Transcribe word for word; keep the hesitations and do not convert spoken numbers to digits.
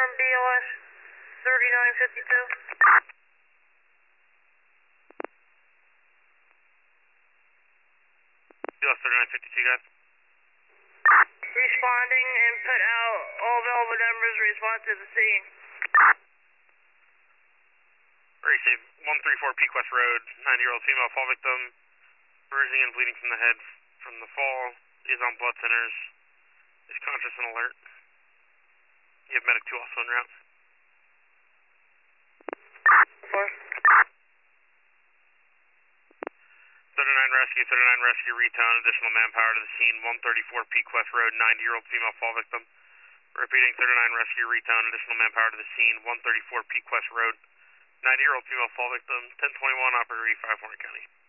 confirm B L S thirty-nine fifty-two. B L S thirty-nine fifty-two, guys. Responding and put out all available numbers, respond to the scene. Receive one three four Peak West Road, ninety-year-old female fall victim, bruising and bleeding from the head from the fall, is on blood thinners, is conscious and alert. You have medic two also en route. Four. thirty-nine Rescue, thirty-nine Rescue, retone, additional manpower to the scene, one thirty-four Peak West Road, ninety-year-old female fall victim. Repeating, thirty-nine Rescue, retone, additional manpower to the scene, one thirty-four Peak West Road, ninety-year-old female fall victim, ten twenty-one, operator E five, Warren County.